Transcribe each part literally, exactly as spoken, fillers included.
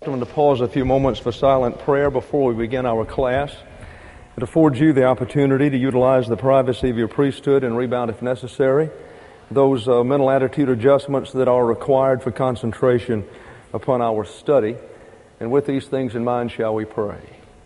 I'm going to pause a few moments for silent prayer before we begin our class. It affords you the opportunity to utilize the privacy of your priesthood and rebound if necessary, those uh, mental attitude adjustments that are required for concentration upon our study. And with these things in mind, shall we pray?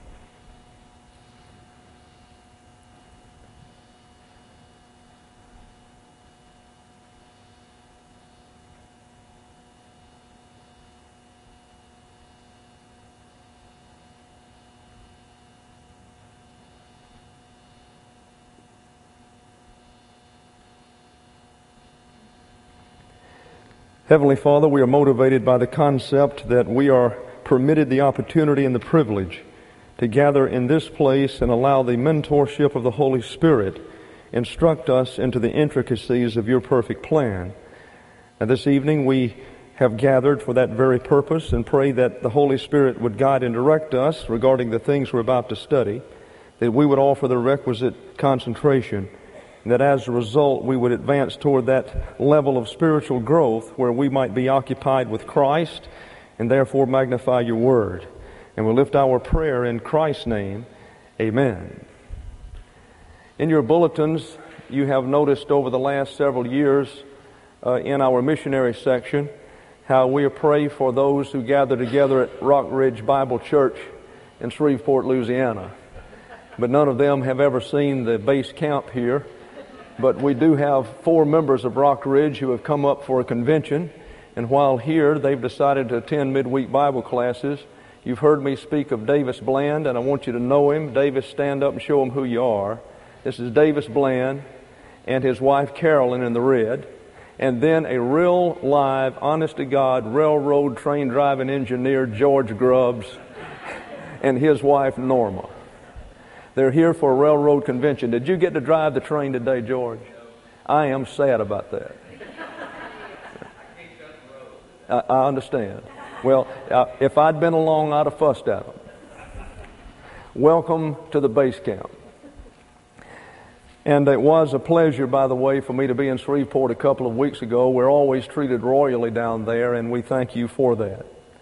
Heavenly Father, we are motivated by the concept that we are permitted the opportunity and the privilege to gather in this place and allow the mentorship of the Holy Spirit instruct us into the intricacies of your perfect plan. And this evening we have gathered for that very purpose and pray that the Holy Spirit would guide and direct us regarding the things we're about to study, that we would offer the requisite concentration, and that as a result we would advance toward that level of spiritual growth where we might be occupied with Christ and therefore magnify your word. And we'll lift our prayer in Christ's name. Amen. In your bulletins, you have noticed over the last several years uh, in our missionary section how we pray for those who gather together at Rock Ridge Bible Church in Shreveport, Louisiana. But none of them have ever seen the base camp here. But we do have four members of Rock Ridge who have come up for a convention, and while here, they've decided to attend midweek Bible classes. You've heard me speak of Davis Bland, and I want you to know him. Davis, stand up and show him who you are. This is Davis Bland and his wife Carolyn in the red, and then a real live, honest-to-God, railroad train driving engineer, George Grubbs, and his wife Norma. They're here for a railroad convention. Did you get to drive the train today, George? I am sad about that. I, I understand. Well, uh, if I'd been along, I'd have fussed at them. Welcome to the base camp. And it was a pleasure, by the way, for me to be in Shreveport a couple of weeks ago. We're always treated royally down there, and we thank you for that.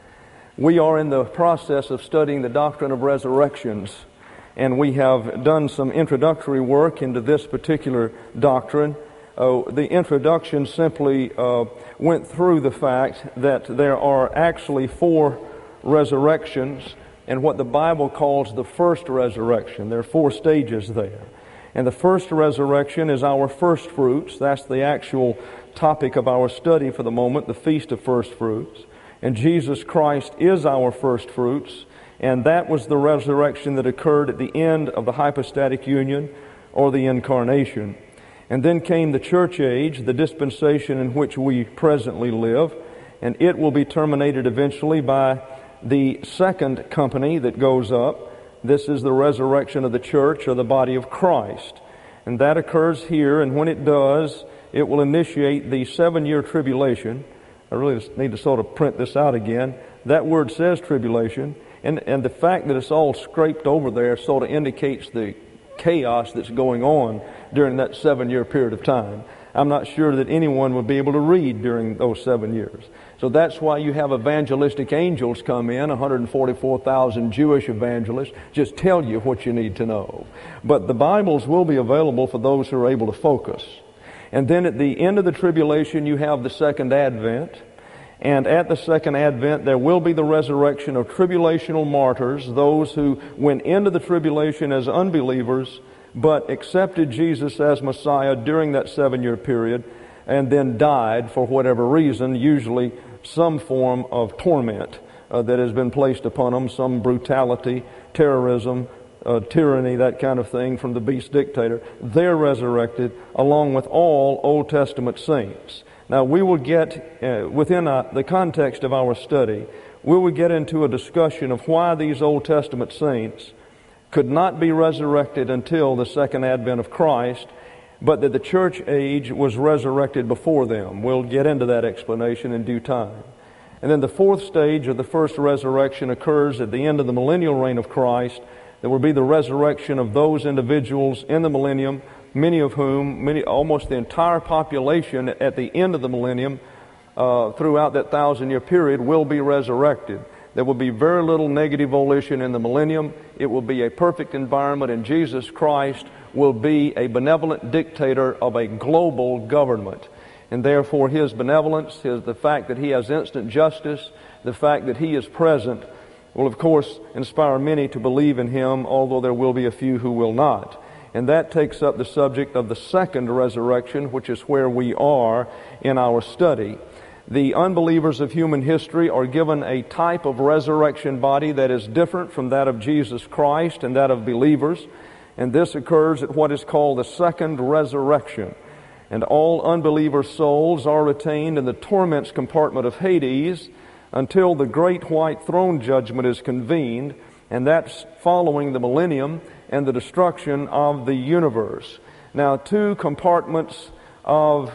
We are in the process of studying the doctrine of resurrections, and we have done some introductory work into this particular doctrine. Uh, the introduction simply uh, went through the fact that there are actually four resurrections and what the Bible calls the first resurrection. There are four stages there. And the first resurrection is our first fruits. That's the actual topic of our study for the moment, the Feast of First Fruits. And Jesus Christ is our first fruits. And that was the resurrection that occurred at the end of the hypostatic union or the incarnation. And then came the church age, the dispensation in which we presently live, and it will be terminated eventually by the second company that goes up. This is the resurrection of the church or the body of Christ. And that occurs here, and when it does, it will initiate the seven-year tribulation. I really just need to sort of print this out again. That word says tribulation. And, and the fact that it's all scraped over there sort of indicates the chaos that's going on during that seven-year period of time. I'm not sure that anyone would be able to read during those seven years. So that's why you have evangelistic angels come in, one hundred forty-four thousand Jewish evangelists, just tell you what you need to know. But the Bibles will be available for those who are able to focus. And then at the end of the tribulation, you have the second advent. And at the second advent, there will be the resurrection of tribulational martyrs, those who went into the tribulation as unbelievers, but accepted Jesus as Messiah during that seven-year period, and then died for whatever reason, usually some form of torment uh, that has been placed upon them, some brutality, terrorism, uh, tyranny, that kind of thing from the beast dictator. They're resurrected along with all Old Testament saints. Now, we will get, uh, within uh, the context of our study, we will get into a discussion of why these Old Testament saints could not be resurrected until the second advent of Christ, but that the church age was resurrected before them. We'll get into that explanation in due time. And then the fourth stage of the first resurrection occurs at the end of the millennial reign of Christ. There will be the resurrection of those individuals in the millennium, many of whom, many, almost the entire population at the end of the millennium, uh, throughout that thousand-year period, will be resurrected. There will be very little negative volition in the millennium. It will be a perfect environment, and Jesus Christ will be a benevolent dictator of a global government. And therefore His benevolence, his, the fact that He has instant justice, the fact that He is present, will of course inspire many to believe in Him, although there will be a few who will not. And that takes up the subject of the second resurrection, which is where we are in our study. The unbelievers of human history are given a type of resurrection body that is different from that of Jesus Christ and that of believers. And this occurs at what is called the second resurrection. And all unbeliever souls are retained in the torments compartment of Hades until the great white throne judgment is convened, and that's following the millennium and the destruction of the universe. Now, two compartments of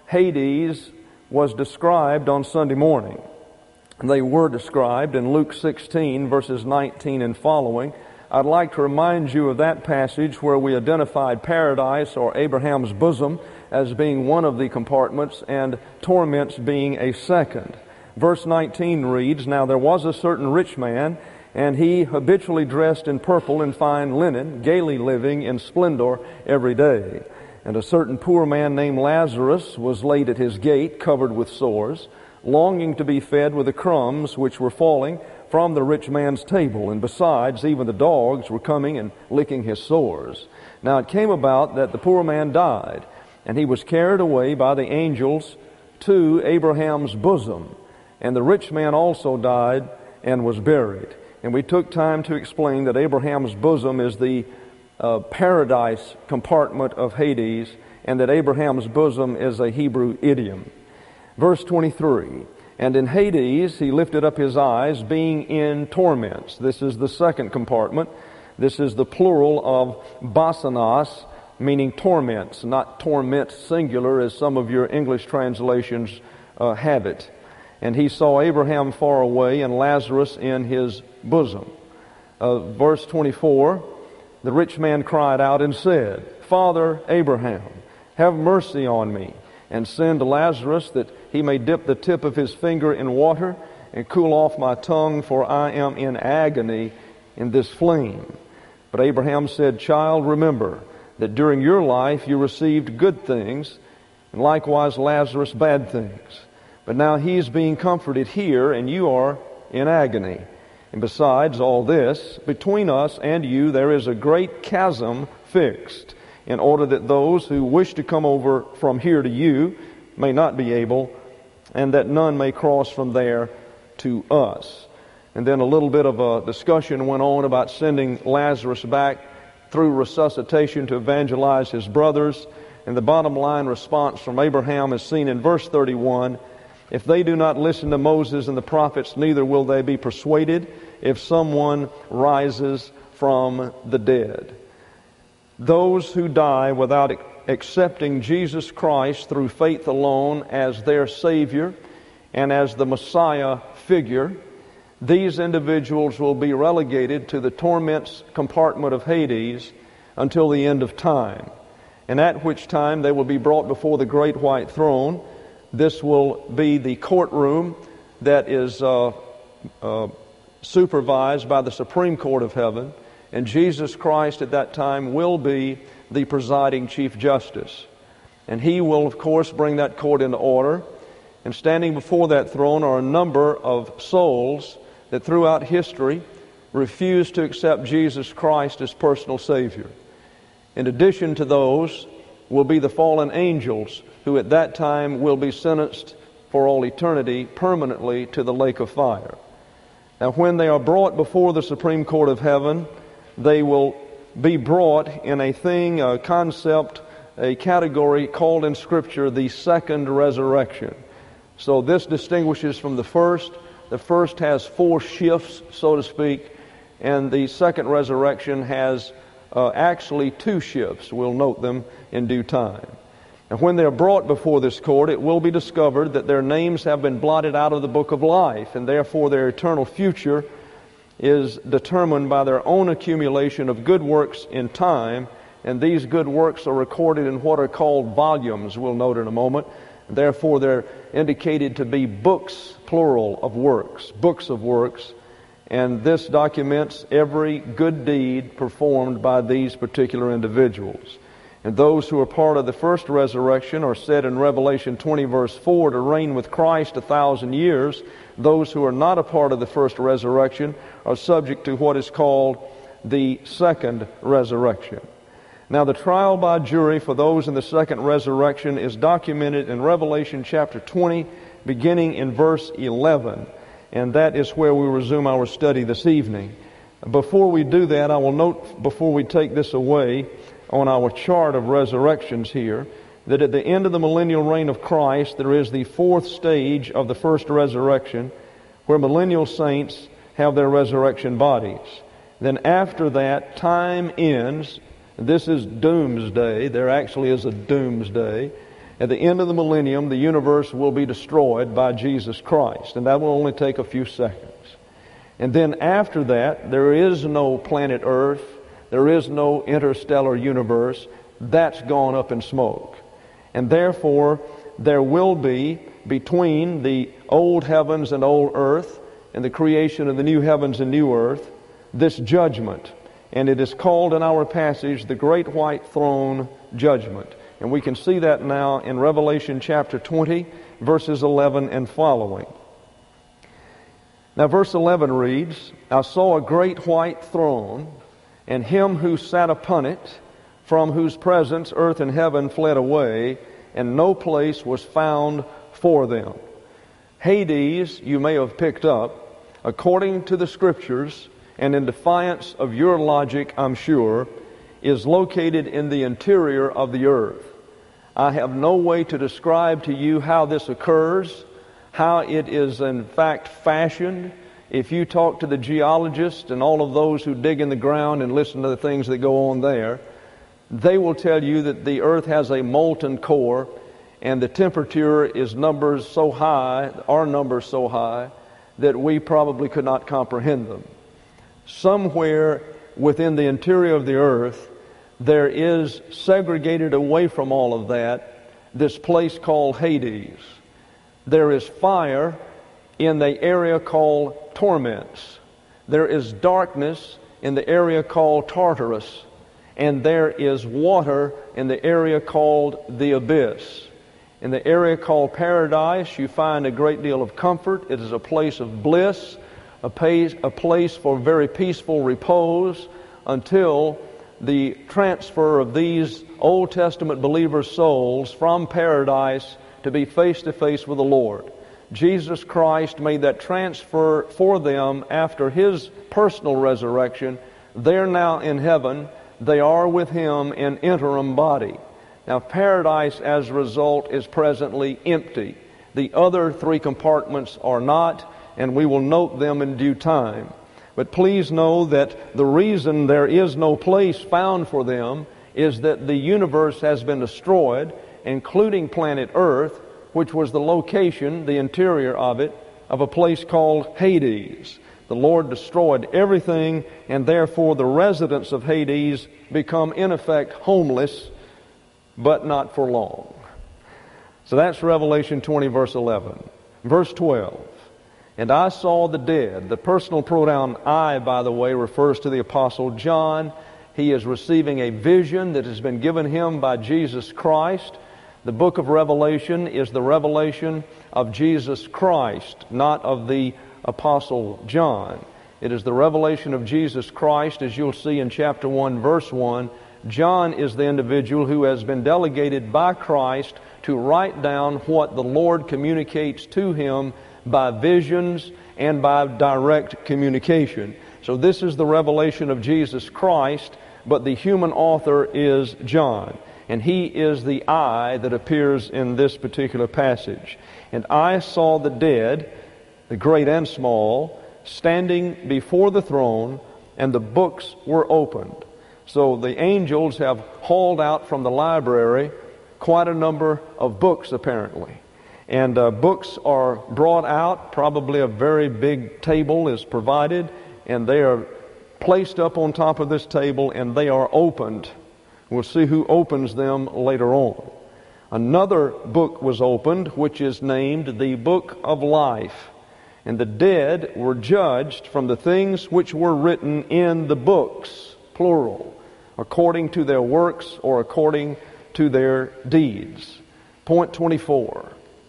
Hades was described on Sunday morning. They were described in Luke sixteen, verses nineteen and following. I'd like to remind you of that passage where we identified paradise, or Abraham's bosom, as being one of the compartments and torments being a second. Verse nineteen reads, "Now there was a certain rich man, and he habitually dressed in purple and fine linen, gaily living in splendor every day. And a certain poor man named Lazarus was laid at his gate, covered with sores, longing to be fed with the crumbs which were falling from the rich man's table. And besides, even the dogs were coming and licking his sores. Now it came about that the poor man died, and he was carried away by the angels to Abraham's bosom. And the rich man also died and was buried." And we took time to explain that Abraham's bosom is the uh, paradise compartment of Hades, and that Abraham's bosom is a Hebrew idiom. Verse twenty-three, "And in Hades he lifted up his eyes, being in torments." This is the second compartment. This is the plural of basanos, meaning torments, not torments singular as some of your English translations uh, have it. "And he saw Abraham far away and Lazarus in his bosom." Uh, verse twenty-four, "The rich man cried out and said, Father Abraham, have mercy on me, and send Lazarus that he may dip the tip of his finger in water and cool off my tongue, for I am in agony in this flame. But Abraham said, Child, remember that during your life you received good things, and likewise Lazarus bad things. But now he is being comforted here, and you are in agony. And besides all this, between us and you there is a great chasm fixed, in order that those who wish to come over from here to you may not be able, and that none may cross from there to us." And then a little bit of a discussion went on about sending Lazarus back through resuscitation to evangelize his brothers. And the bottom line response from Abraham is seen in verse thirty-one. "If they do not listen to Moses and the prophets, neither will they be persuaded if someone rises from the dead." Those who die without accepting Jesus Christ through faith alone as their Savior and as the Messiah figure, these individuals will be relegated to the torments compartment of Hades until the end of time. And at which time they will be brought before the great white throne. This will be the courtroom that is uh, uh, supervised by the Supreme Court of Heaven. And Jesus Christ at that time will be the presiding Chief Justice. And He will, of course, bring that court into order. And standing before that throne are a number of souls that throughout history refuse to accept Jesus Christ as personal Savior. In addition to those will be the fallen angels, who at that time will be sentenced for all eternity permanently to the lake of fire. Now, when they are brought before the Supreme Court of Heaven, they will be brought in a thing, a concept, a category called in Scripture the second resurrection. So this distinguishes from the first. The first has four shifts, so to speak, and the second resurrection has uh, actually two shifts. We'll note them in due time. And when they are brought before this court, it will be discovered that their names have been blotted out of the book of life, and therefore their eternal future is determined by their own accumulation of good works in time, and these good works are recorded in what are called volumes, we'll note in a moment. Therefore, they're indicated to be books, plural, of works, books of works, and this documents every good deed performed by these particular individuals. And those who are part of the first resurrection are said in Revelation twenty verse four to reign with Christ a thousand years. Those who are not a part of the first resurrection are subject to what is called the second resurrection. Now, the trial by jury for those in the second resurrection is documented in Revelation chapter twenty, beginning in verse eleven. And that is where we resume our study this evening. Before we do that, I will note, before we take this away, on our chart of resurrections here, that at the end of the millennial reign of Christ, there is the fourth stage of the first resurrection, where millennial saints have their resurrection bodies. Then after that, time ends. This is doomsday. There actually is a doomsday. At the end of the millennium, the universe will be destroyed by Jesus Christ, and that will only take a few seconds. And then after that, there is no planet Earth. There is no interstellar universe. That's gone up in smoke. And therefore, there will be, between the old heavens and old earth and the creation of the new heavens and new earth, this judgment. And it is called in our passage the Great White Throne Judgment. And we can see that now in Revelation chapter twenty, verses eleven and following. Now verse eleven reads, I saw a great white throne, and him who sat upon it, from whose presence earth and heaven fled away, and no place was found for them. Hades, you may have picked up, according to the Scriptures, and in defiance of your logic, I'm sure, is located in the interior of the earth. I have no way to describe to you how this occurs, how it is in fact fashioned. If you talk to the geologists and all of those who dig in the ground and listen to the things that go on there, they will tell you that the earth has a molten core, and the temperature is numbers so high, our numbers so high, that we probably could not comprehend them. Somewhere within the interior of the earth, there is segregated away from all of that, this place called Hades. There is fire in the area called torments. There is darkness in the area called Tartarus. And there is water in the area called the abyss. In the area called paradise, you find a great deal of comfort. It is a place of bliss, a place, a place for very peaceful repose, until the transfer of these Old Testament believers' souls from paradise to be face to face with the Lord. Jesus Christ made that transfer for them after His personal resurrection. They're now in heaven. They are with Him in interim body. Now, paradise, as a result, is presently empty. The other three compartments are not, and we will note them in due time. But please know that the reason there is no place found for them is that the universe has been destroyed, including planet Earth, which was the location, the interior of it, of a place called Hades. The Lord destroyed everything, and therefore the residents of Hades become, in effect, homeless, but not for long. So that's Revelation twenty, verse eleven. Verse twelve. And I saw the dead. The personal pronoun I, by the way, refers to the Apostle John. He is receiving a vision that has been given him by Jesus Christ. The book of Revelation is the revelation of Jesus Christ, not of the Apostle John. It is the revelation of Jesus Christ, as you'll see in chapter one, verse one. John is the individual who has been delegated by Christ to write down what the Lord communicates to him by visions and by direct communication. So this is the revelation of Jesus Christ, but the human author is John. And he is the I that appears in this particular passage. And I saw the dead, the great and small, standing before the throne, and the books were opened. So the angels have hauled out from the library quite a number of books, apparently. And uh, books are brought out. Probably a very big table is provided, and they are placed up on top of this table, and they are opened. We'll see who opens them later on. Another book was opened, which is named the Book of Life. And the dead were judged from the things which were written in the books, plural, according to their works or according to their deeds. Point twenty-four.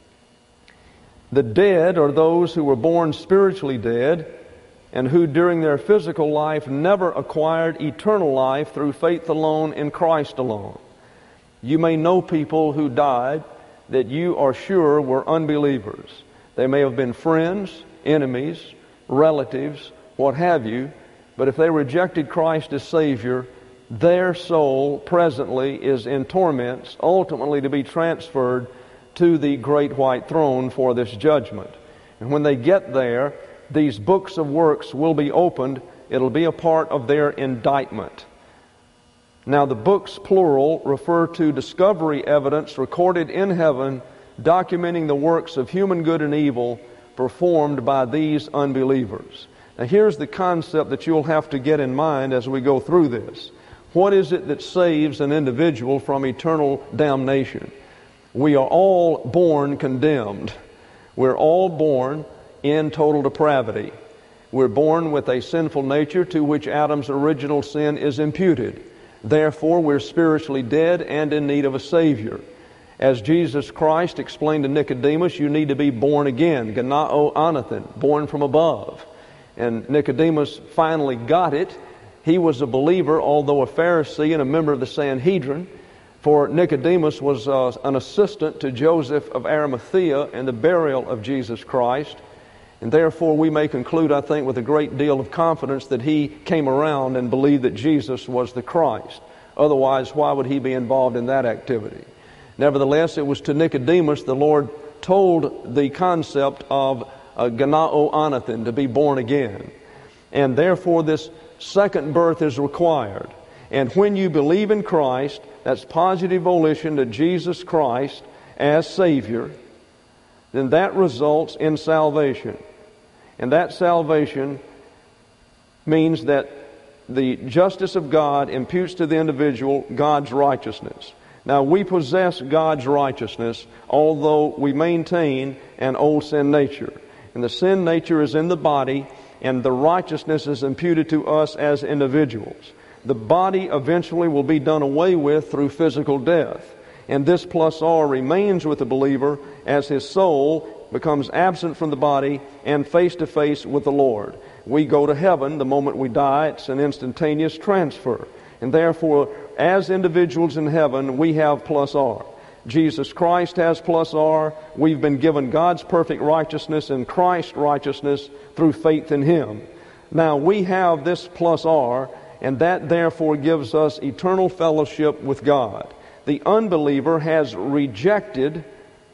The dead are those who were born spiritually dead and who during their physical life never acquired eternal life through faith alone in Christ alone. You may know people who died that you are sure were unbelievers. They may have been friends, enemies, relatives, what have you, but if they rejected Christ as Savior, their soul presently is in torments, ultimately to be transferred to the great white throne for this judgment. And when they get there, these books of works will be opened. It'll be a part of their indictment. Now, the books, plural, refer to discovery evidence recorded in heaven documenting the works of human good and evil performed by these unbelievers. Now, here's the concept that you'll have to get in mind as we go through this. What is it that saves an individual from eternal damnation? We are all born condemned. We're all born in total depravity. We're born with a sinful nature to which Adam's original sin is imputed. Therefore, we're spiritually dead and in need of a Savior. As Jesus Christ explained to Nicodemus, you need to be born again, Ganao Anathan, born from above. And Nicodemus finally got it. He was a believer, although a Pharisee and a member of the Sanhedrin. For Nicodemus was uh, an assistant to Joseph of Arimathea in the burial of Jesus Christ. And therefore we may conclude, I think, with a great deal of confidence that he came around and believed that Jesus was the Christ. Otherwise, why would he be involved in that activity? Nevertheless, it was to Nicodemus the Lord told the concept of uh, Ganao Anathan, to be born again. And therefore this second birth is required. And when you believe in Christ, that's positive volition to Jesus Christ as Savior, then that results in salvation. And that salvation means that the justice of God imputes to the individual God's righteousness. Now, we possess God's righteousness, although we maintain an old sin nature. And the sin nature is in the body, and the righteousness is imputed to us as individuals. The body eventually will be done away with through physical death. And this plus R remains with the believer as his soul becomes absent from the body and face to face with the Lord. We go to heaven the moment we die. It's an instantaneous transfer. And therefore, as individuals in heaven, we have plus R. Jesus Christ has plus R. We've been given God's perfect righteousness and Christ's righteousness through faith in Him. Now, we have this plus R, and that therefore gives us eternal fellowship with God. The unbeliever has rejected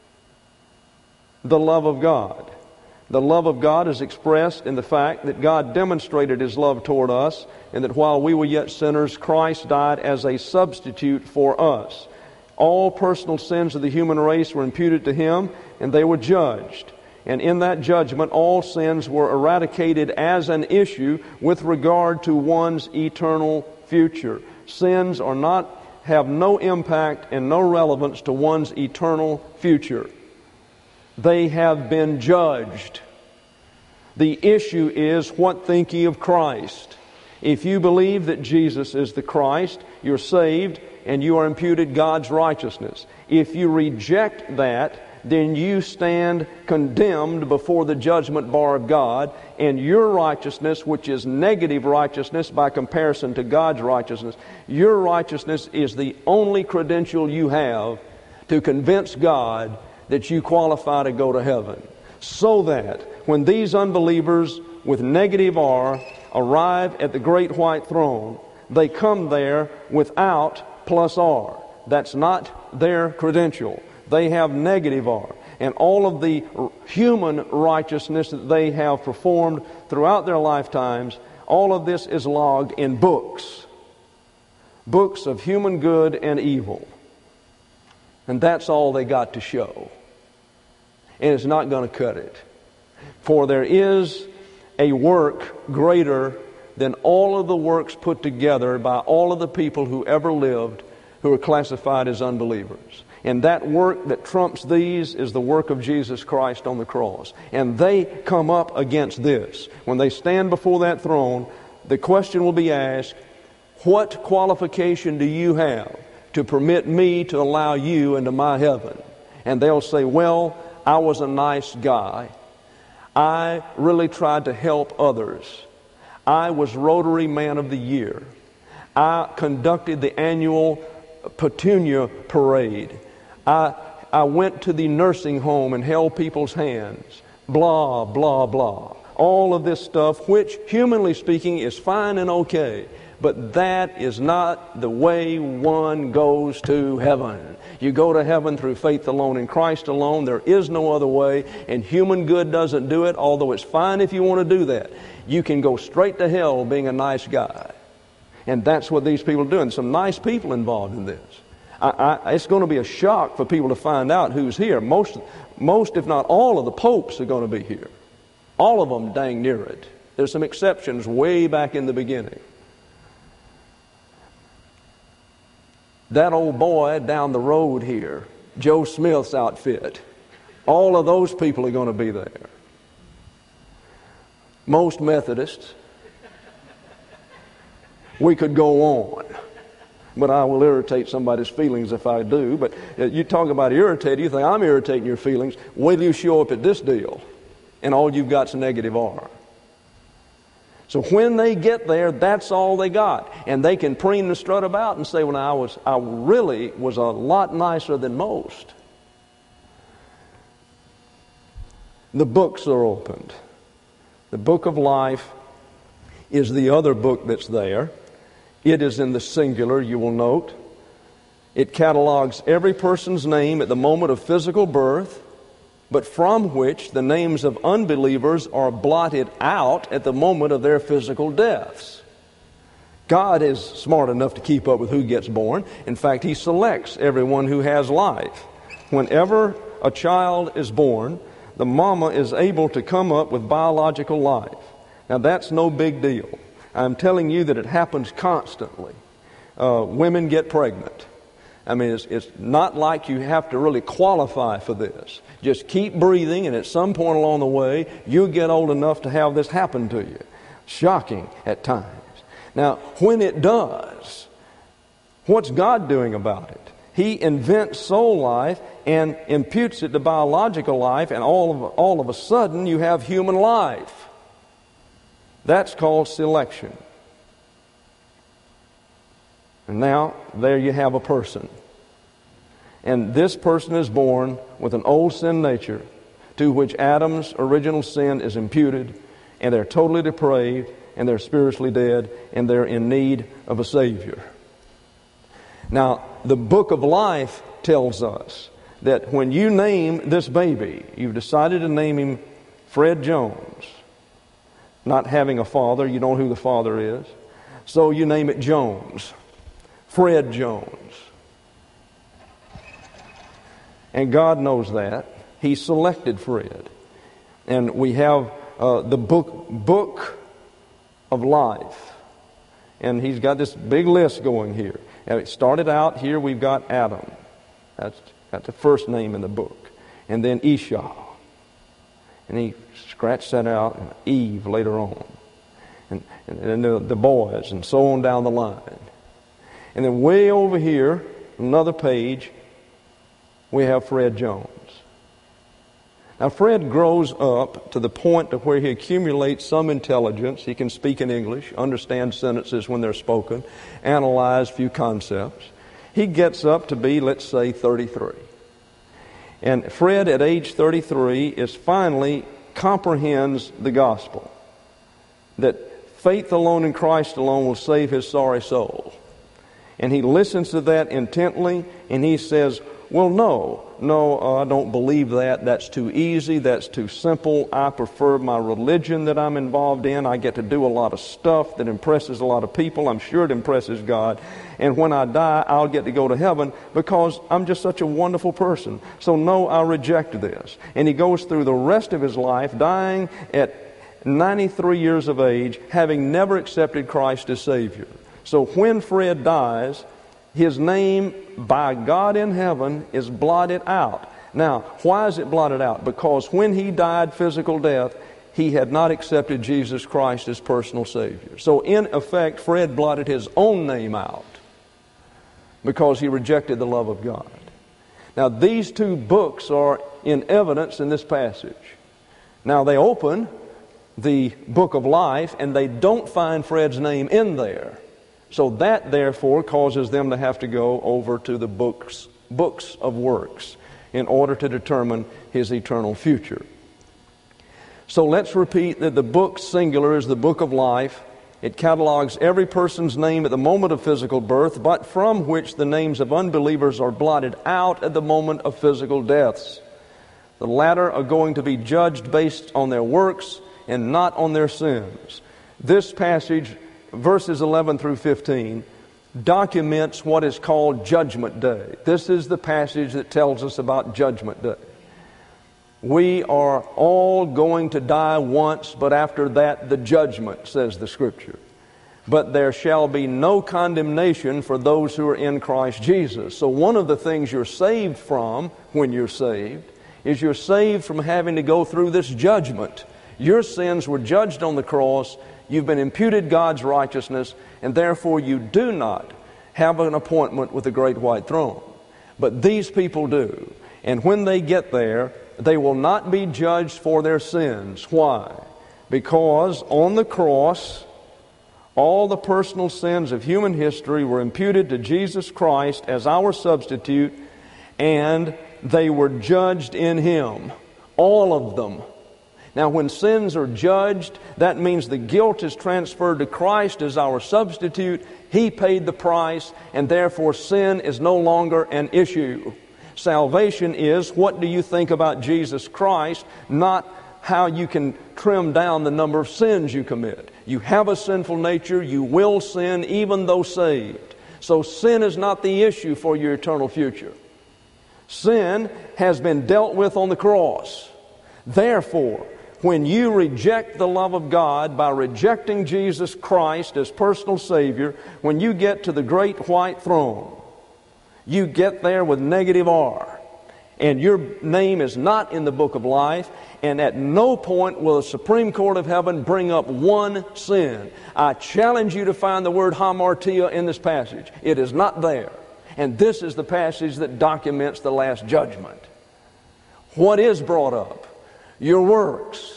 the love of God. The love of God is expressed in the fact that God demonstrated His love toward us, and that while we were yet sinners, Christ died as a substitute for us. All personal sins of the human race were imputed to Him, and they were judged. And in that judgment, all sins were eradicated as an issue with regard to one's eternal future. Sins are not, have no impact and no relevance to one's eternal future. They have been judged. The issue is, what think ye of Christ? If you believe that Jesus is the Christ, you're saved and you are imputed God's righteousness. If you reject that, then you stand condemned before the judgment bar of God, and your righteousness, which is negative righteousness by comparison to God's righteousness, your righteousness is the only credential you have to convince God that you qualify to go to heaven. So that when these unbelievers with negative R arrive at the great white throne, they come there without plus R. That's not their credential. They have negative R. And all of the human righteousness that they have performed throughout their lifetimes, all of this is logged in books. Books of human good and evil. And that's all they got to show. And it's not going to cut it. For there is a work greater than all of the works put together by all of the people who ever lived who are classified as unbelievers. And that work that trumps these is the work of Jesus Christ on the cross. And they come up against this. When they stand before that throne, the question will be asked, what qualification do you have to permit me to allow you into my heaven? And they'll say, well, I was a nice guy. I really tried to help others. I was Rotary Man of the Year. I conducted the annual Petunia Parade. I, I went to the nursing home and held people's hands. Blah, blah, blah. All of this stuff, which, humanly speaking, is fine and okay. But that is not the way one goes to heaven. You go to heaven through faith alone in Christ alone. There is no other way, and human good doesn't do it, although it's fine if you want to do that. You can go straight to hell being a nice guy. And that's what these people are doing. Some nice people involved in this. I, I, it's going to be a shock for people to find out who's here. Most, most, if not all, of the popes are going to be here. All of them dang near it. There's some exceptions way back in the beginning. That old boy down the road here, Joe Smith's outfit, all of those people are going to be there. Most Methodists. We could go on, but I will irritate somebody's feelings if I do. But you talk about irritating, you think I'm irritating your feelings. Wait till you show up at this deal, and all you've got's a negative R. So when they get there, that's all they got. And they can preen the strut about and say, well, I was, I really was a lot nicer than most. The books are opened. The book of life is the other book that's there. It is in the singular, you will note. It catalogs every person's name at the moment of physical birth, but from which the names of unbelievers are blotted out at the moment of their physical deaths. God is smart enough to keep up with who gets born. In fact, He selects everyone who has life. Whenever a child is born, the mama is able to come up with biological life. Now, that's no big deal. I'm telling you that it happens constantly. Uh, women get pregnant. I mean, it's, it's not like you have to really qualify for this. Just keep breathing, and at some point along the way, you'll get old enough to have this happen to you. Shocking at times. Now, when it does, what's God doing about it? He invents soul life and imputes it to biological life, and all of, all of a sudden, you have human life. That's called selection. And now, there you have a person. And this person is born with an old sin nature to which Adam's original sin is imputed, and they're totally depraved, and they're spiritually dead, and they're in need of a Savior. Now, the book of life tells us that when you name this baby, you've decided to name him Fred Jones. Not having a father, you don't know who the father is. So you name it Jones. Fred Jones. And God knows that. He selected Fred. And we have uh, the book, book of life. And He's got this big list going here. And it started out here, we've got Adam. That's, that's the first name in the book. And then Esau. And he scratched that out, and Eve later on. And, and then the, the boys, and so on down the line. And then way over here, another page, we have Fred Jones. Now, Fred grows up to the point to where he accumulates some intelligence. He can speak in English, understand sentences when they're spoken, analyze a few concepts. He gets up to be, let's say, thirty-three. And Fred, at age thirty-three, is finally comprehends the gospel. That faith alone in Christ alone will save his sorry soul. And he listens to that intently, and he says, well, no, no, uh, I don't believe that. That's too easy. That's too simple. I prefer my religion that I'm involved in. I get to do a lot of stuff that impresses a lot of people. I'm sure it impresses God. And when I die, I'll get to go to heaven because I'm just such a wonderful person. So no, I reject this. And he goes through the rest of his life dying at ninety-three years of age, having never accepted Christ as Savior. So when Fred dies, his name by God in heaven is blotted out. Now, why is it blotted out? Because when he died physical death, he had not accepted Jesus Christ as personal Savior. So in effect, Fred blotted his own name out because he rejected the love of God. Now, these two books are in evidence in this passage. Now, they open the book of life and they don't find Fred's name in there. So that, therefore, causes them to have to go over to the books, books of works in order to determine his eternal future. So let's repeat that the book singular is the book of life. It catalogs every person's name at the moment of physical birth, but from which the names of unbelievers are blotted out at the moment of physical deaths. The latter are going to be judged based on their works and not on their sins. This passage, verses eleven through fifteen, documents what is called Judgment Day. This is the passage that tells us about Judgment Day. We are all going to die once, but after that the judgment, says the Scripture. But there shall be no condemnation for those who are in Christ Jesus. So one of the things you're saved from when you're saved is you're saved from having to go through this judgment. Your sins were judged on the cross. You've been imputed God's righteousness, and therefore you do not have an appointment with the great white throne. But these people do. And when they get there, they will not be judged for their sins. Why? Because on the cross, all the personal sins of human history were imputed to Jesus Christ as our substitute, and they were judged in Him. All of them. Now, when sins are judged, that means the guilt is transferred to Christ as our substitute. He paid the price, and therefore sin is no longer an issue. Salvation is, what do you think about Jesus Christ, not how you can trim down the number of sins you commit. You have a sinful nature, you will sin even though saved. So sin is not the issue for your eternal future. Sin has been dealt with on the cross. Therefore, when you reject the love of God by rejecting Jesus Christ as personal Savior, when you get to the great white throne, you get there with negative R. And your name is not in the book of life, and at no point will the Supreme Court of Heaven bring up one sin. I challenge you to find the word hamartia in this passage. It is not there. And this is the passage that documents the last judgment. What is brought up? Your works.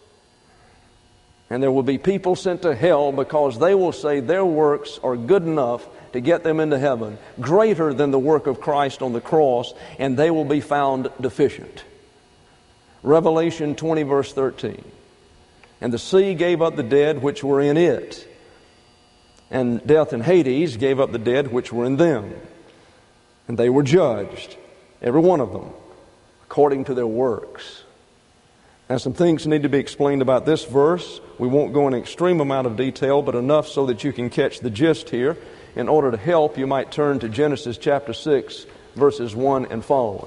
And there will be people sent to hell because they will say their works are good enough to get them into heaven, greater than the work of Christ on the cross, and they will be found deficient. Revelation twenty, verse thirteen. And the sea gave up the dead which were in it, and death and Hades gave up the dead which were in them. And they were judged, every one of them, according to their works. Now, some things need to be explained about this verse. We won't go in an extreme amount of detail, but enough so that you can catch the gist here. In order to help, you might turn to Genesis chapter six, verses one and following.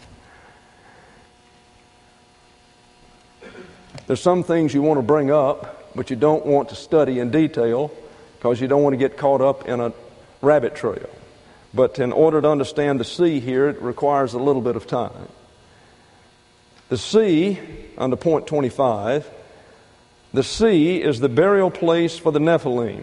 There's some things you want to bring up, but you don't want to study in detail because you don't want to get caught up in a rabbit trail. But in order to understand the sea here, it requires a little bit of time. The sea, under point twenty-five, the sea is the burial place for the Nephilim.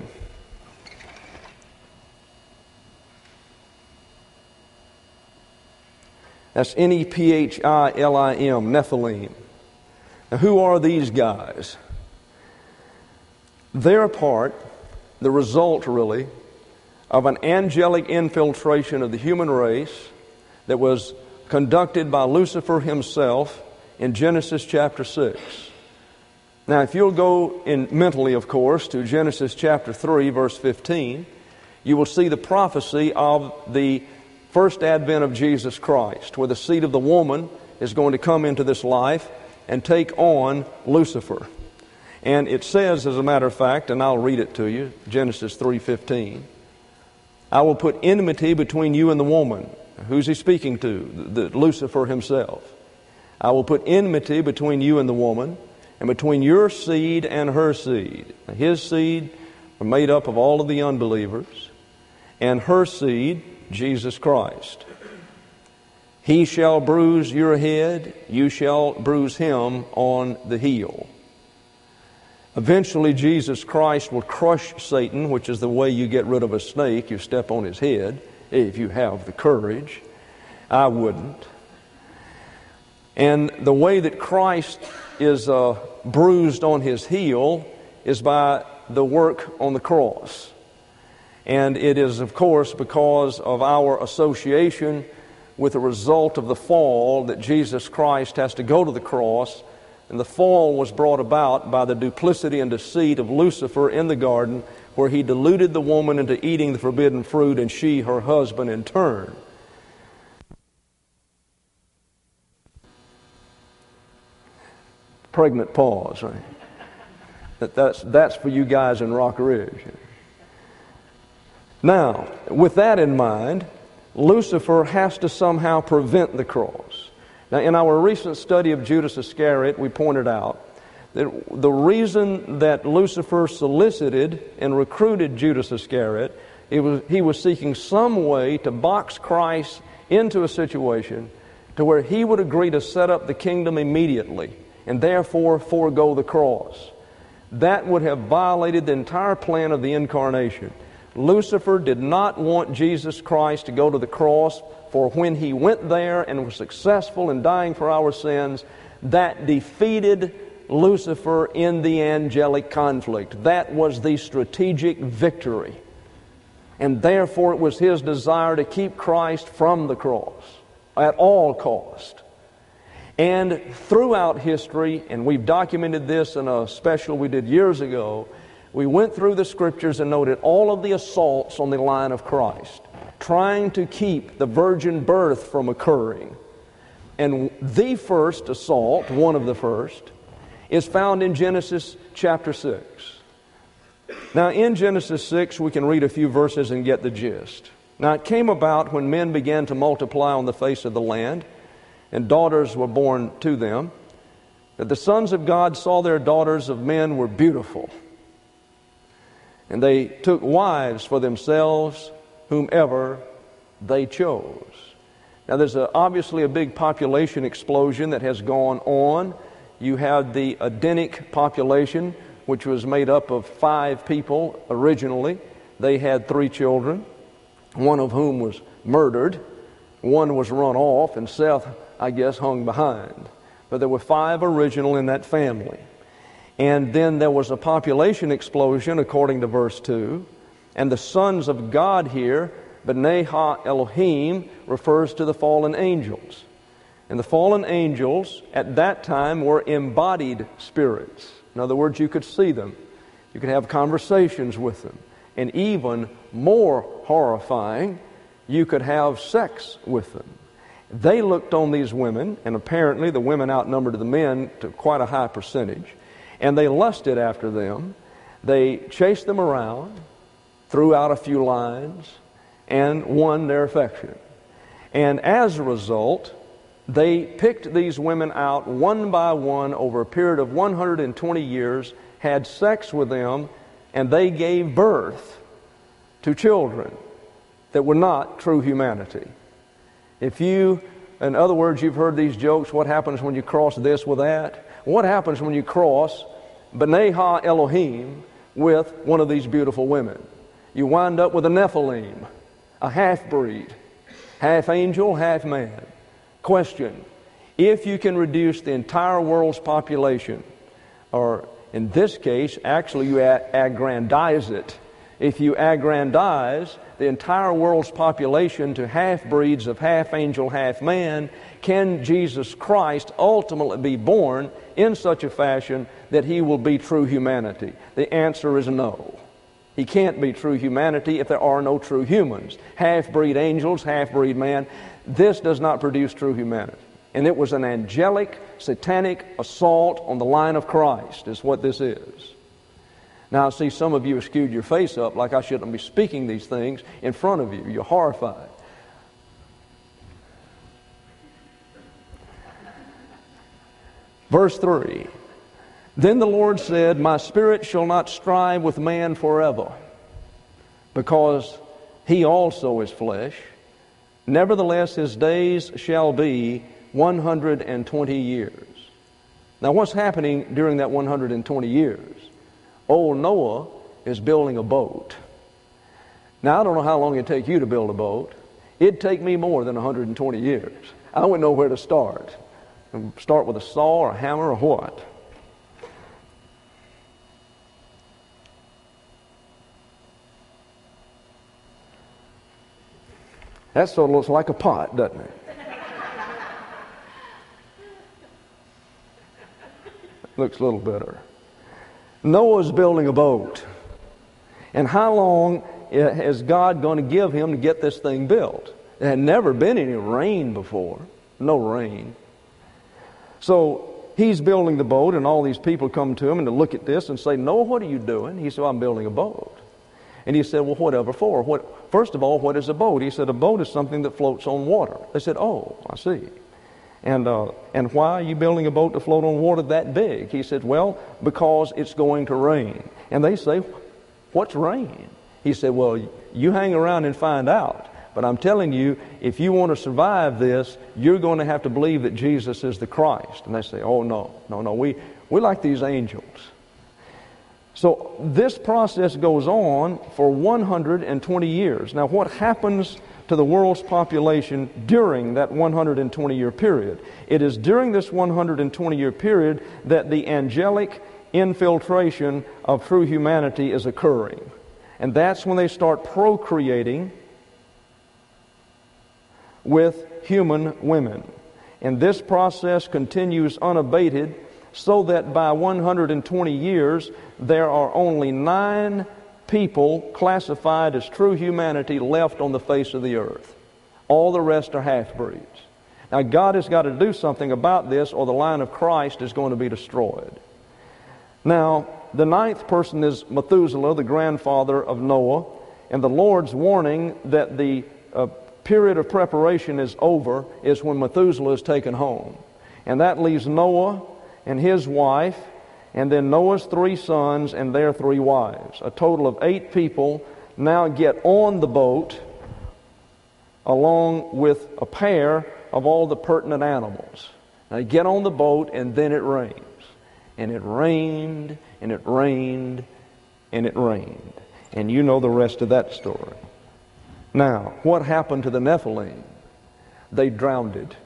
That's N E P H I L I M, Nephilim. Now, who are these guys? They're a part, the result really, of an angelic infiltration of the human race that was conducted by Lucifer himself in Genesis chapter six. Now, if you'll go in mentally, of course, to Genesis chapter three, verse fifteen, you will see the prophecy of the first advent of Jesus Christ, where the seed of the woman is going to come into this life and take on Lucifer. And it says, as a matter of fact, and I'll read it to you, Genesis three fifteen, I will put enmity between you and the woman. Who's he speaking to? The, the Lucifer himself. I will put enmity between you and the woman, and between your seed and her seed. Now, his seed are made up of all of the unbelievers, and her seed, Jesus Christ. He shall bruise your head, you shall bruise him on the heel. Eventually, Jesus Christ will crush Satan, which is the way you get rid of a snake. You step on his head, if you have the courage. I wouldn't. And the way that Christ is uh, bruised on his heel is by the work on the cross. And it is, of course, because of our association with the result of the fall that Jesus Christ has to go to the cross. And the fall was brought about by the duplicity and deceit of Lucifer in the garden, where he deluded the woman into eating the forbidden fruit, and she, her husband, in turn. Pregnant pause, right? That, that's, that's for you guys in Rock Ridge. Now, with that in mind, Lucifer has to somehow prevent the cross. Now, in our recent study of Judas Iscariot, we pointed out that the reason that Lucifer solicited and recruited Judas Iscariot, it was, he was seeking some way to box Christ into a situation to where he would agree to set up the kingdom immediately and therefore forego the cross. That would have violated the entire plan of the incarnation. Lucifer did not want Jesus Christ to go to the cross, for when he went there and was successful in dying for our sins, that defeated Lucifer in the angelic conflict. That was the strategic victory. And therefore it was his desire to keep Christ from the cross at all cost. And throughout history, and we've documented this in a special we did years ago, we went through the Scriptures and noted all of the assaults on the line of Christ, trying to keep the virgin birth from occurring. And the first assault, one of the first, is found in Genesis chapter six. Now, in Genesis six, we can read a few verses and get the gist. Now, it came about when men began to multiply on the face of the land, and daughters were born to them, that the sons of God saw their daughters of men were beautiful. And they took wives for themselves, whomever they chose. Now, there's a, obviously a big population explosion that has gone on. You had the Edenic population, which was made up of five people originally. They had three children, one of whom was murdered. One was run off, and Seth, I guess, hung behind. But there were five original in that family. And then there was a population explosion, according to verse two. And the sons of God here, B'nai Ha Elohim, refers to the fallen angels. And the fallen angels at that time were embodied spirits. In other words, you could see them. You could have conversations with them. And even more horrifying, you could have sex with them. They looked on these women, and apparently the women outnumbered the men to quite a high percentage. And they lusted after them. They chased them around, threw out a few lines, and won their affection. And as a result, they picked these women out one by one over a period of one hundred twenty years, had sex with them, and they gave birth to children that were not true humanity. If you, in other words, you've heard these jokes, what happens when you cross this with that? What happens when you cross B'nai Ha Elohim with one of these beautiful women? You wind up with a Nephilim, a half-breed, half angel, half man. Question, if you can reduce the entire world's population, or in this case, actually you aggrandize it. If you aggrandize the entire world's population to half-breeds of half angel, half man, can Jesus Christ ultimately be born in such a fashion that he will be true humanity? The answer is no. He can't be true humanity if there are no true humans. Half-breed angels, half-breed man. This does not produce true humanity. And it was an angelic, satanic assault on the line of Christ is what this is. Now, I see some of you have skewed your face up like I shouldn't be speaking these things in front of you. You're horrified. Verse three. Then the Lord said, my spirit shall not strive with man forever, because he also is flesh. Nevertheless, his days shall be one hundred twenty years. Now, what's happening during that one hundred twenty years? Old Noah is building a boat. Now, I don't know how long it'd take you to build a boat. It'd take me more than one hundred twenty years. I wouldn't know where to start. Start with a saw or a hammer or what? That sort of looks like a pot, doesn't it? Looks a little better. Noah's building a boat. And how long is God going to give him to get this thing built? There had never been any rain before. No rain. So he's building the boat, and all these people come to him and to look at this and say, Noah, what are you doing? He said, well, I'm building a boat. And he said, well, whatever for? What, first of all, what is a boat? He said, a boat is something that floats on water. They said, oh, I see. And uh, and why are you building a boat to float on water that big? He said, well, because it's going to rain. And they say, what's rain? He said, well, you hang around and find out. But I'm telling you, if you want to survive this, you're going to have to believe that Jesus is the Christ. And they say, oh, no, no, no, we, we're like these angels. So this process goes on for one hundred twenty years. Now, what happens to the world's population during that one hundred twenty year period? It is during this one hundred twenty year period that the angelic infiltration of true humanity is occurring. And that's when they start procreating with human women. And this process continues unabated, so that by one hundred twenty years, there are only nine people classified as true humanity left on the face of the earth. All the rest are half-breeds. Now, God has got to do something about this, or the line of Christ is going to be destroyed. Now, the ninth person is Methuselah, the grandfather of Noah, and the Lord's warning that the uh, period of preparation is over is when Methuselah is taken home. And that leaves Noah and his wife, and then Noah's three sons and their three wives. A total of eight people now get on the boat along with a pair of all the pertinent animals. They get on the boat, and then it rains. And it rained, and it rained, and it rained. And you know the rest of that story. Now, what happened to the Nephilim? They drowned it.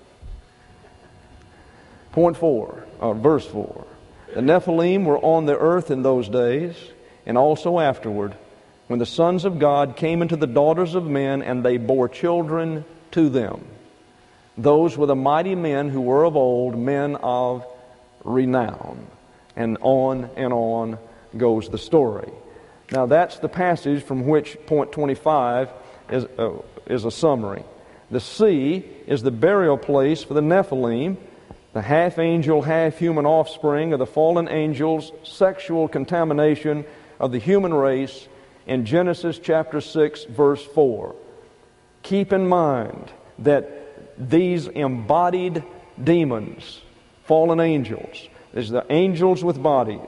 Point four, or verse four. The Nephilim were on the earth in those days, and also afterward, when the sons of God came into the daughters of men, and they bore children to them. Those were the mighty men who were of old, men of renown. And on and on goes the story. Now that's the passage from which point twenty-five is, uh, is a summary. The sea is the burial place for the Nephilim, the half-angel, half-human offspring of the fallen angels' sexual contamination of the human race in Genesis chapter six, verse four. Keep in mind that these embodied demons, fallen angels, is the angels with bodies.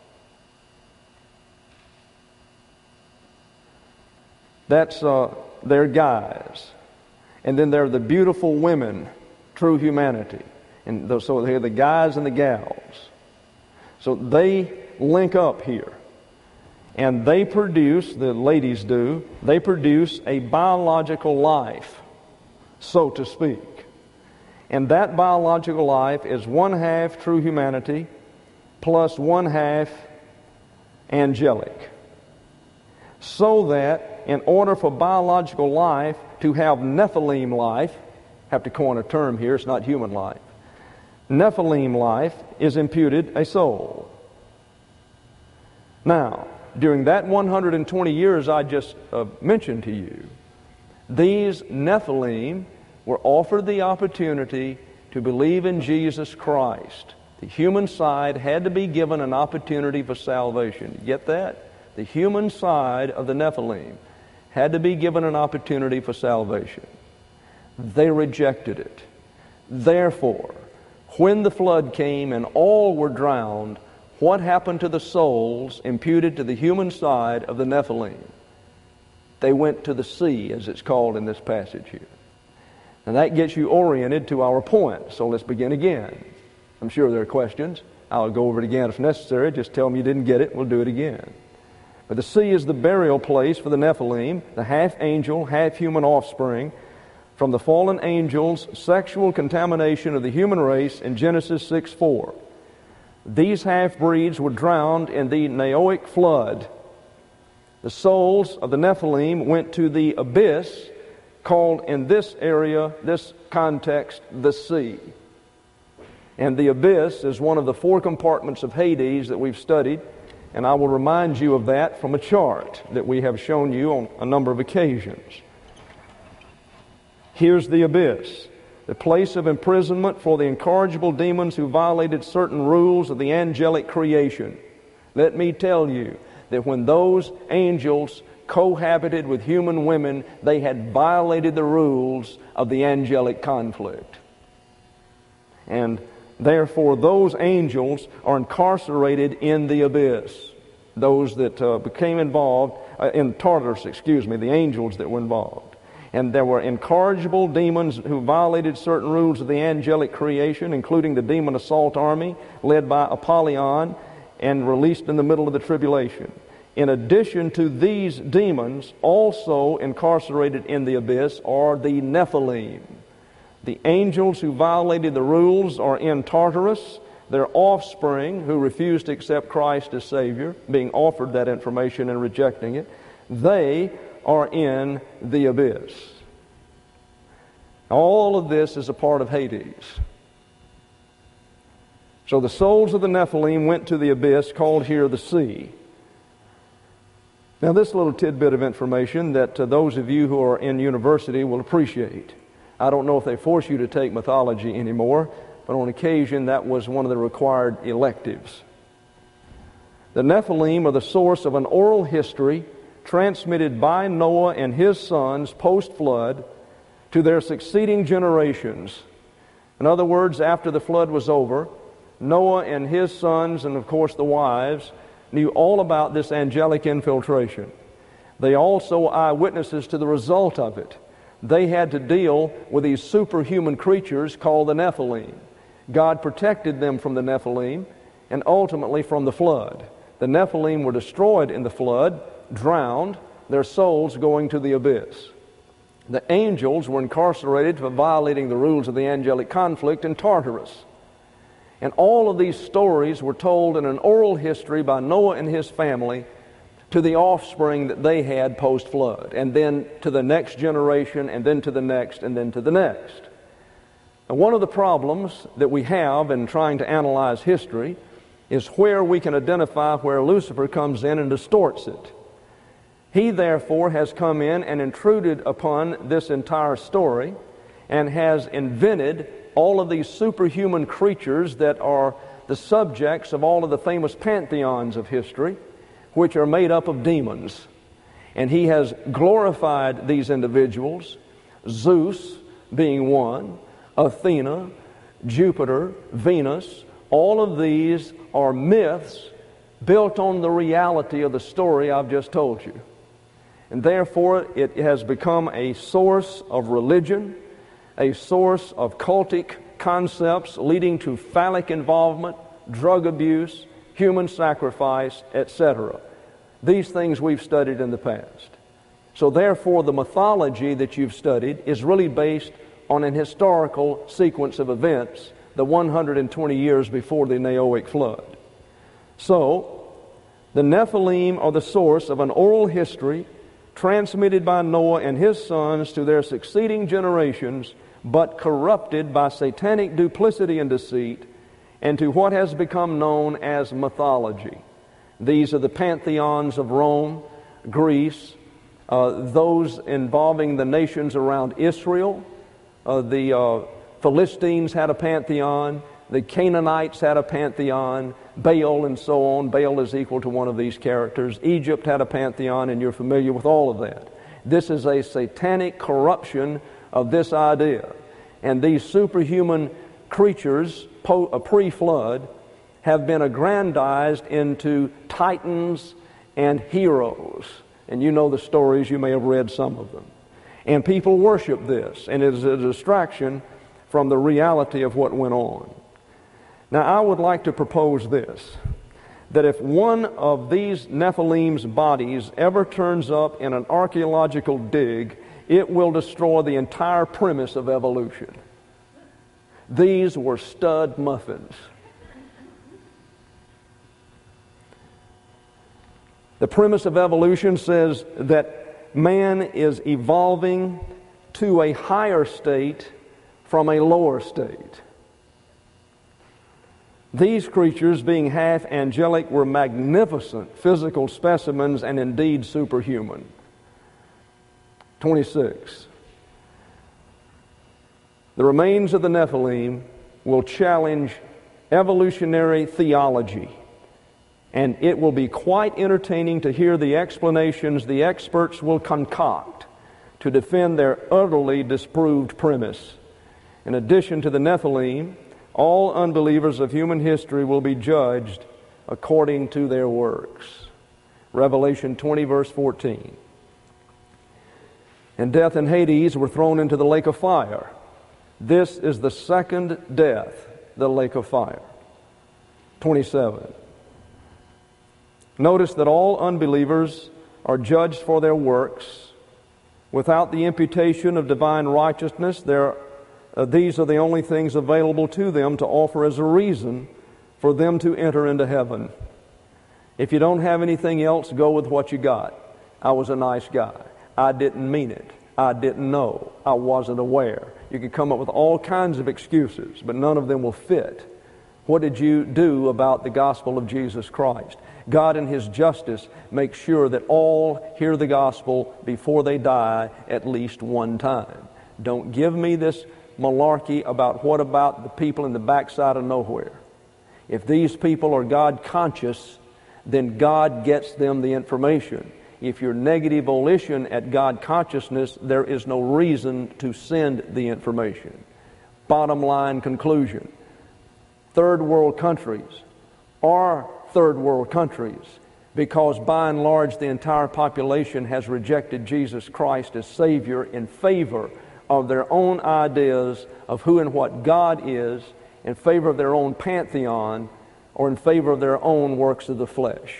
That's uh, their guys. And then there are the beautiful women, true humanity. And those, so they're the guys and the gals. So they link up here. And they produce, the ladies do, they produce a biological life, so to speak. And that biological life is one half true humanity plus one half angelic. So that in order for biological life to have Nephilim life, have to coin a term here, it's not human life. Nephilim life is imputed a soul. Now, during that one hundred twenty years I just uh, mentioned to you, these Nephilim were offered the opportunity to believe in Jesus Christ. The human side had to be given an opportunity for salvation. You get that? The human side of the Nephilim had to be given an opportunity for salvation. They rejected it. Therefore, when the flood came and all were drowned, what happened to the souls imputed to the human side of the Nephilim? They went to the sea, as it's called in this passage here. And that gets you oriented to our point. So let's begin again. I'm sure there are questions. I'll go over it again if necessary. Just tell me you didn't get it. We'll do it again. But the sea is the burial place for the Nephilim, the half-angel, half-human offspring from the fallen angels' sexual contamination of the human race in Genesis six four. These half-breeds were drowned in the Noahic flood. The souls of the Nephilim went to the abyss, called in this area, this context, the sea. And the abyss is one of the four compartments of Hades that we've studied, and I will remind you of that from a chart that we have shown you on a number of occasions. Here's the abyss, the place of imprisonment for the incorrigible demons who violated certain rules of the angelic creation. Let me tell you that when those angels cohabited with human women, they had violated the rules of the angelic conflict. And therefore, those angels are incarcerated in the abyss. Those that uh, became involved, uh, in Tartarus, excuse me, the angels that were involved. And there were incorrigible demons who violated certain rules of the angelic creation, including the demon assault army led by Apollyon and released in the middle of the tribulation. In addition to these demons, also incarcerated in the abyss are the Nephilim. The angels who violated the rules are in Tartarus. Their offspring, who refused to accept Christ as Savior, being offered that information and rejecting it, they are in the abyss. All of this is a part of Hades. So the souls of the Nephilim went to the abyss, called here the sea. Now this little tidbit of information that uh, those of you who are in university will appreciate. I don't know if they force you to take mythology anymore, but on occasion that was one of the required electives. The Nephilim are the source of an oral history transmitted by Noah and his sons post-flood to their succeeding generations. In other words, after the flood was over, Noah and his sons, and of course the wives, knew all about this angelic infiltration. They also were eyewitnesses to the result of it. They had to deal with these superhuman creatures called the Nephilim. God protected them from the Nephilim and ultimately from the flood. The Nephilim were destroyed in the flood, drowned, their souls going to the abyss. The angels were incarcerated for violating the rules of the angelic conflict in Tartarus. And all of these stories were told in an oral history by Noah and his family to the offspring that they had post-flood, and then to the next generation, and then to the next, and then to the next. And one of the problems that we have in trying to analyze history is where we can identify where Lucifer comes in and distorts it. He, therefore, has come in and intruded upon this entire story and has invented all of these superhuman creatures that are the subjects of all of the famous pantheons of history, which are made up of demons. And he has glorified these individuals, Zeus being one, Athena, Jupiter, Venus. All of these are myths built on the reality of the story I've just told you. And therefore, it has become a source of religion, a source of cultic concepts leading to phallic involvement, drug abuse, human sacrifice, et cetera. These things we've studied in the past. So therefore, the mythology that you've studied is really based on an historical sequence of events, the one hundred twenty years before the Noahic flood. So, the Nephilim are the source of an oral history transmitted by Noah and his sons to their succeeding generations, but corrupted by satanic duplicity and deceit, and to what has become known as mythology. These are the pantheons of Rome, Greece, uh, those involving the nations around Israel. Uh, the uh, Philistines had a pantheon, the Canaanites had a pantheon, Baal and so on. Baal is equal to one of these characters. Egypt had a pantheon, and you're familiar with all of that. This is a satanic corruption of this idea. And these superhuman creatures, po- pre-flood, have been aggrandized into titans and heroes. And you know the stories, you may have read some of them. And people worship this, and it is a distraction from the reality of what went on. Now, I would like to propose this, that if one of these Nephilim's bodies ever turns up in an archaeological dig, it will destroy the entire premise of evolution. These were stud muffins. The premise of evolution says that man is evolving to a higher state from a lower state. These creatures, being half angelic, were magnificent physical specimens and indeed superhuman. twenty-six. The remains of the Nephilim will challenge evolutionary theology, and it will be quite entertaining to hear the explanations the experts will concoct to defend their utterly disproved premise. In addition to the Nephilim, all unbelievers of human history will be judged according to their works. Revelation twenty, verse fourteen. And death and Hades were thrown into the lake of fire. This is the second death, the lake of fire. twenty-seven. Notice that all unbelievers are judged for their works. Without the imputation of divine righteousness, there, uh, these are the only things available to them to offer as a reason for them to enter into heaven. If you don't have anything else, go with what you got. I was a nice guy. I didn't mean it. I didn't know. I wasn't aware. You can come up with all kinds of excuses, but none of them will fit. What did you do about the gospel of Jesus Christ? God in His justice makes sure that all hear the gospel before they die at least one time. Don't give me this malarkey about what about the people in the backside of nowhere. If these people are God conscious, then God gets them the information. If you're negative volition at God consciousness, there is no reason to send the information. Bottom line conclusion. Third world countries are third world countries because by and large the entire population has rejected Jesus Christ as Savior in favor of their own ideas of who and what God is, in favor of their own pantheon, or in favor of their own works of the flesh.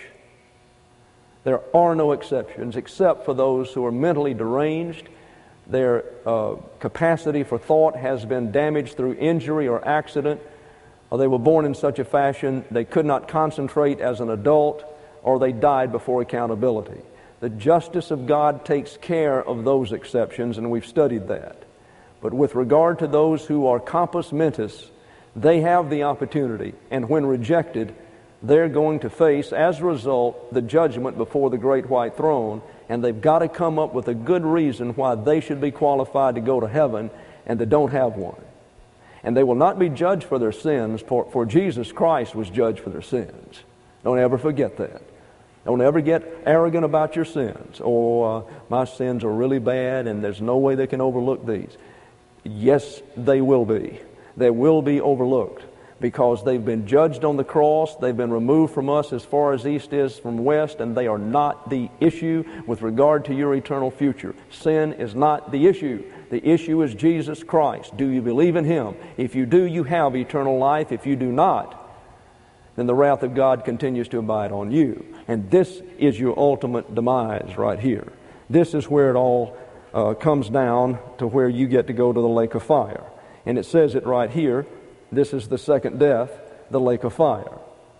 There are no exceptions except for those who are mentally deranged. Their uh, capacity for thought has been damaged through injury or accident, or they were born in such a fashion they could not concentrate as an adult, or they died before accountability. The justice of God takes care of those exceptions, and we've studied that. But with regard to those who are compos mentis, they have the opportunity, and when rejected, they're going to face, as a result, the judgment before the great white throne, and they've got to come up with a good reason why they should be qualified to go to heaven, and they don't have one. And they will not be judged for their sins, for, for Jesus Christ was judged for their sins. Don't ever forget that. Don't ever get arrogant about your sins. Oh, uh, my sins are really bad, and there's no way they can overlook these. Yes, they will be. They will be overlooked because they've been judged on the cross. They've been removed from us as far as east is from west, and they are not the issue with regard to your eternal future. Sin is not the issue. The issue is Jesus Christ. Do you believe in Him? If you do, you have eternal life. If you do not, then the wrath of God continues to abide on you. And this is your ultimate demise right here. This is where it all uh, comes down to where you get to go to the lake of fire. And it says it right here. This is the second death, the lake of fire.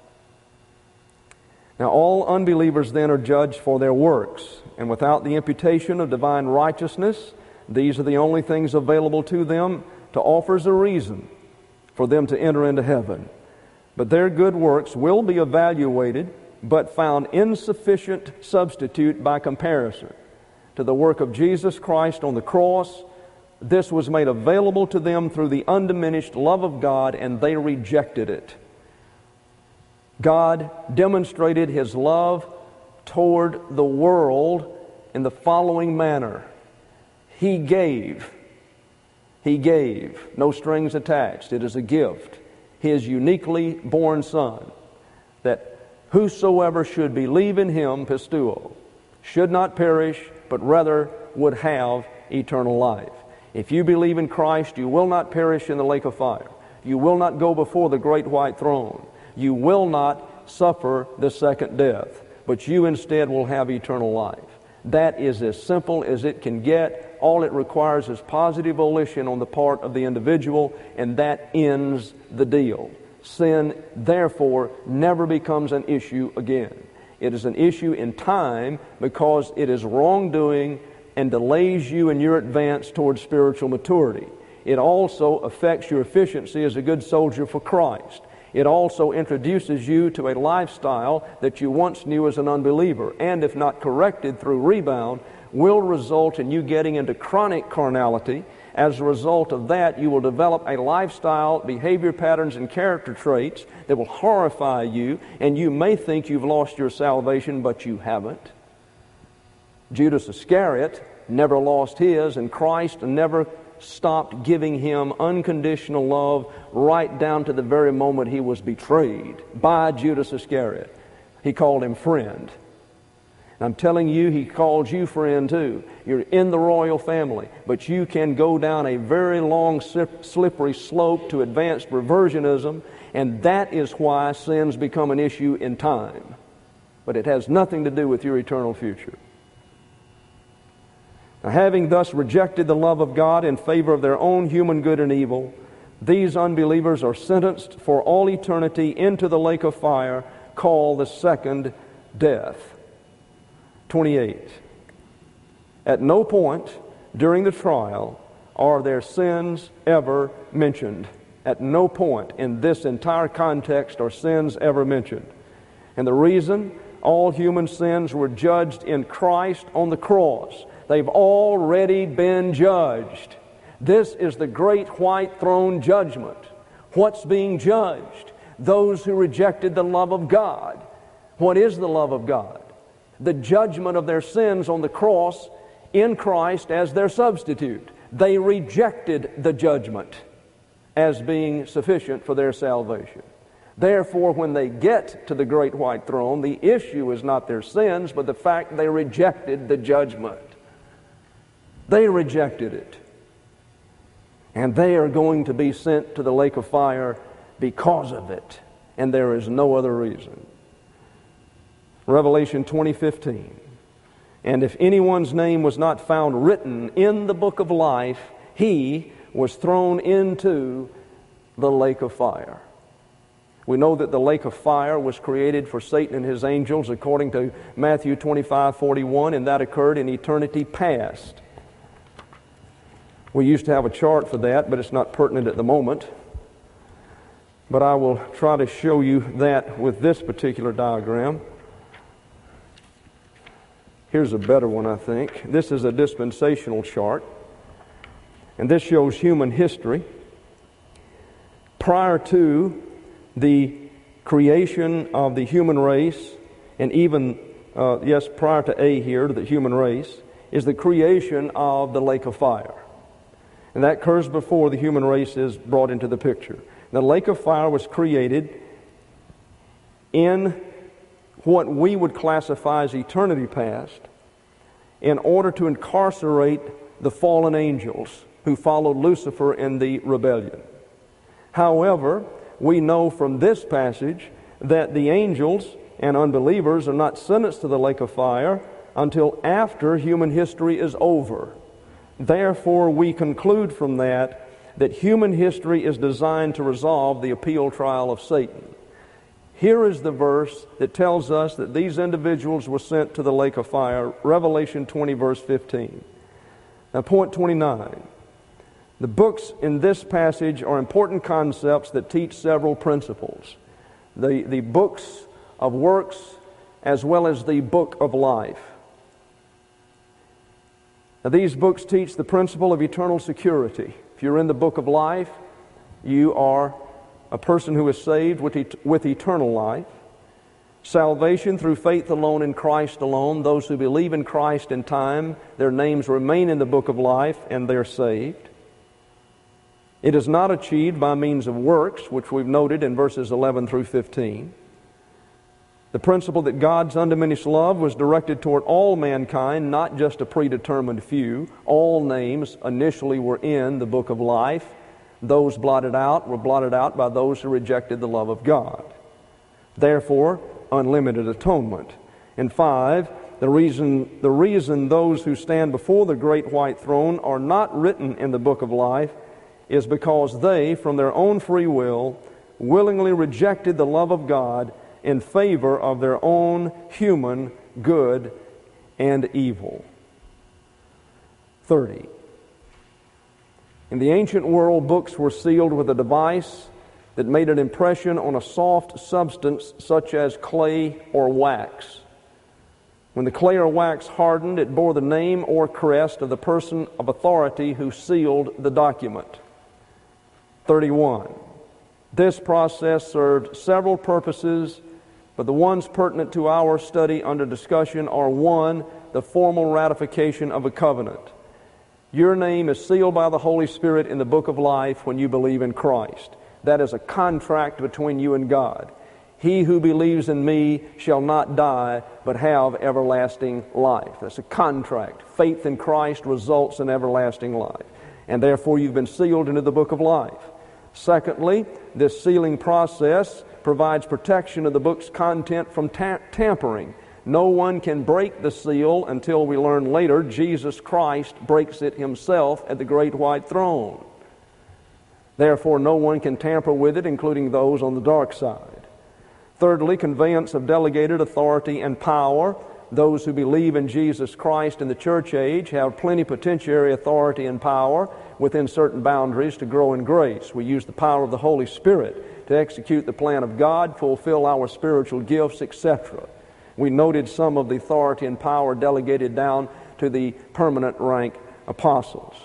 Now all unbelievers then are judged for their works, and without the imputation of divine righteousness, these are the only things available to them to offer as a reason for them to enter into heaven. But their good works will be evaluated, but found insufficient substitute by comparison to the work of Jesus Christ on the cross. This was made available to them through the undiminished love of God, and they rejected it. God demonstrated His love toward the world in the following manner. He gave. He gave. No strings attached. It is a gift. His uniquely born Son, that whosoever should believe in Him, pistuo, should not perish, but rather would have eternal life. If you believe in Christ, you will not perish in the lake of fire. You will not go before the great white throne. You will not suffer the second death, but you instead will have eternal life. That is as simple as it can get. All it requires is positive volition on the part of the individual, and that ends the deal. Sin, therefore, never becomes an issue again. It is an issue in time because it is wrongdoing and delays you in your advance towards spiritual maturity. It also affects your efficiency as a good soldier for Christ. It also introduces you to a lifestyle that you once knew as an unbeliever, and if not corrected through rebound, will result in you getting into chronic carnality. As a result of that, you will develop a lifestyle, behavior patterns, and character traits that will horrify you, and you may think you've lost your salvation, but you haven't. Judas Iscariot never lost his, and Christ never stopped giving him unconditional love right down to the very moment he was betrayed by Judas Iscariot. He called him friend. And I'm telling you, he calls you friend too. You're in the royal family, but you can go down a very long, slippery slope to advanced reversionism, and that is why sins become an issue in time. But it has nothing to do with your eternal future. Now, having thus rejected the love of God in favor of their own human good and evil, these unbelievers are sentenced for all eternity into the lake of fire called the second death. twenty-eight. At no point during the trial are their sins ever mentioned. At no point in this entire context are sins ever mentioned. And the reason, all human sins were judged in Christ on the cross. They've already been judged. This is the great white throne judgment. What's being judged? Those who rejected the love of God. What is the love of God? The judgment of their sins on the cross in Christ as their substitute. They rejected the judgment as being sufficient for their salvation. Therefore, when they get to the great white throne, the issue is not their sins, but the fact they rejected the judgment. They rejected it. And they are going to be sent to the lake of fire because of it. And there is no other reason. Revelation twenty fifteen. And if anyone's name was not found written in the book of life, he was thrown into the lake of fire. We know that the lake of fire was created for Satan and his angels according to Matthew twenty-five forty-one, and that occurred in eternity past. We used to have a chart for that, but it's not pertinent at the moment. But I will try to show you that with this particular diagram. Here's a better one, I think. This is a dispensational chart. And this shows human history. Prior to the creation of the human race, and even, uh, yes, prior to A here, to the human race, is the creation of the lake of fire. And that occurs before the human race is brought into the picture. The lake of fire was created in what we would classify as eternity past in order to incarcerate the fallen angels who followed Lucifer in the rebellion. However, we know from this passage that the angels and unbelievers are not sentenced to the lake of fire until after human history is over. Therefore, we conclude from that that human history is designed to resolve the appeal trial of Satan. Here is the verse that tells us that these individuals were sent to the lake of fire, Revelation twenty, verse fifteen. Now, point twenty-nine. The books in this passage are important concepts that teach several principles. The, the books of works as well as the book of life. Now, these books teach the principle of eternal security. If you're in the book of life, you are a person who is saved with, et- with eternal life. Salvation through faith alone in Christ alone. Those who believe in Christ in time, their names remain in the book of life and they're saved. It is not achieved by means of works, which we've noted in verses eleven through fifteen. The principle that God's undiminished love was directed toward all mankind, not just a predetermined few. All names initially were in the book of life. Those blotted out were blotted out by those who rejected the love of God. Therefore, unlimited atonement. And five, the reason, the reason those who stand before the great white throne are not written in the book of life is because they, from their own free will, willingly rejected the love of God in favor of their own human good and evil. thirty. In the ancient world, books were sealed with a device that made an impression on a soft substance such as clay or wax. When the clay or wax hardened, it bore the name or crest of the person of authority who sealed the document. thirty-one. This process served several purposes, but the ones pertinent to our study under discussion are: one, the formal ratification of a covenant. Your name is sealed by the Holy Spirit in the book of life when you believe in Christ. That is a contract between you and God. He who believes in me shall not die, but have everlasting life. That's a contract. Faith in Christ results in everlasting life. And therefore you've been sealed into the book of life. Secondly, this sealing process provides protection of the book's content from ta- tampering. No one can break the seal until we learn later Jesus Christ breaks it himself at the great white throne. Therefore, no one can tamper with it, including those on the dark side. Thirdly, conveyance of delegated authority and power. Those who believe in Jesus Christ in the church age have plenipotentiary authority and power within certain boundaries to grow in grace. We use the power of the Holy Spirit to execute the plan of God, fulfill our spiritual gifts, et cetera. We noted some of the authority and power delegated down to the permanent rank apostles.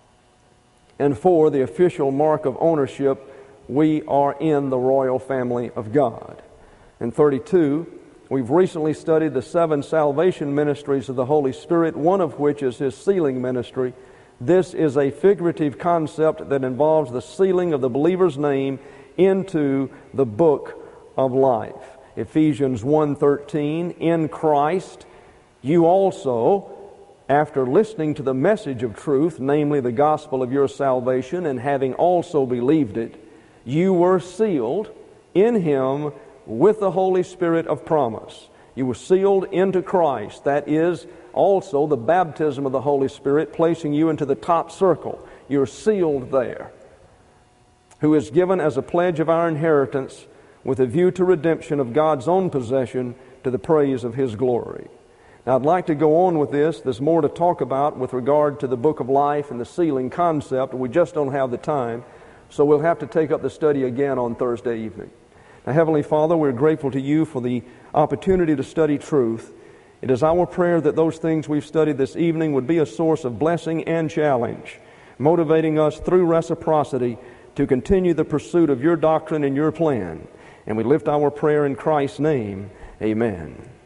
And four, the official mark of ownership: we are in the royal family of God. And thirty-two, we've recently studied the seven salvation ministries of the Holy Spirit, one of which is His sealing ministry. This is a figurative concept that involves the sealing of the believer's name into the book of life. Ephesians one thirteen, in Christ you also, after listening to the message of truth, namely the gospel of your salvation, and having also believed it, you were sealed in Him with the Holy Spirit of promise. You were sealed into Christ. That is also the baptism of the Holy Spirit, placing you into the top circle. You're sealed there. Who is given as a pledge of our inheritance with a view to redemption of God's own possession to the praise of His glory. Now, I'd like to go on with this. There's more to talk about with regard to the book of life and the sealing concept. We just don't have the time, so we'll have to take up the study again on Thursday evening. Now, Heavenly Father, we're grateful to You for the opportunity to study truth. It is our prayer that those things we've studied this evening would be a source of blessing and challenge, motivating us through reciprocity to continue the pursuit of Your doctrine and Your plan. And we lift our prayer in Christ's name. Amen.